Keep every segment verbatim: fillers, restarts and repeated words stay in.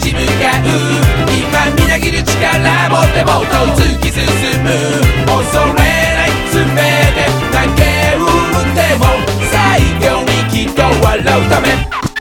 立ち向かう今みなぎる力持ってもっと突き進む恐れない全て投げ打っても最強にきっと笑うため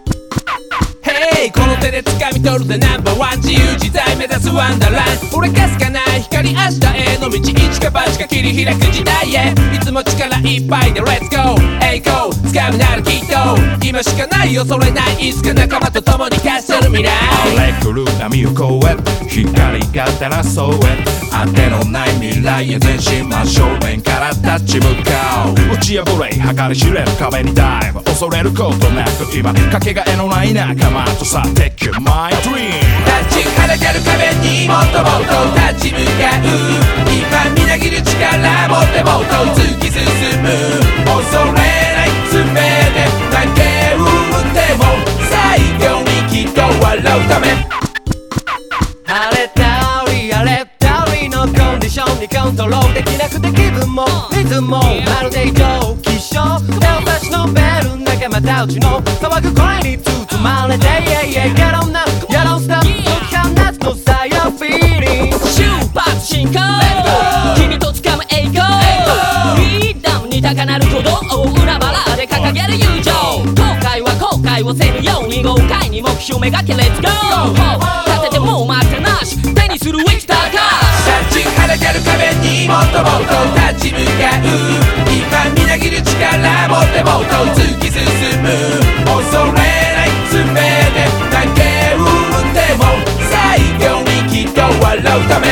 この手で掴み取るでナンバーワン自由自在目指すワンダーラン俺かすかない光明日への道一か八か切り開く時代へいつも力いっぱいで Let's go 栄光掴むならきっと今しかない恐れないいつか仲間と共に勝ち取る未来荒れ狂う波を越え光が照らそうへ当てのない未来へ前進真正面から立ち向かう打ち破れ計り知れる壁にダイブ恐れることなく今かけがえのない仲間とさ Take your my dream 立ちはだかる壁にもっともっと立ち向かう今みなぎる力持ってもっと突き進む恐れない全て投げ打っても最強にきっと笑うため晴れたり荒れたりのコンディションにコントロールできなくて気分もリズムもまるで異常気象手を差し伸べる仲間たちの騒ぐ声に包まれて Yeah yeah get on now get on stop 解き放つのさよ feeling 出発進行君と掴む栄光リーダムに高鳴る鼓動を裏腹で掲げる友情後悔は後悔をせぬように豪快に目標めがけ Let's go 立ててもう待ってなし手にする生きた証立ちはだかる壁にもっともっと立ち向かう今みなぎる力持ってもっと突き進む恐れない全て投げ打っても最強にきっと笑うため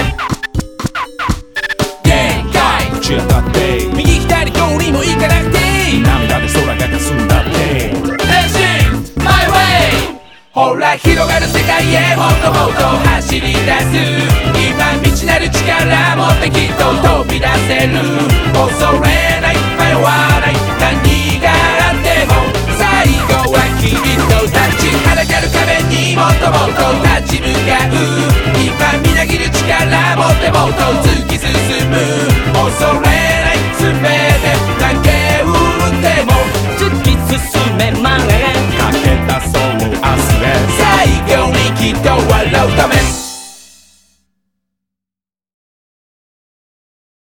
限界ぶち当たって右左どうにも行かなくていい涙で空が霞んだって前進 My way ほら広がる世界へもっともっと走り出す今未知なる力持ってきっと飛び出せる恐れない迷わない何があっても最後はきっと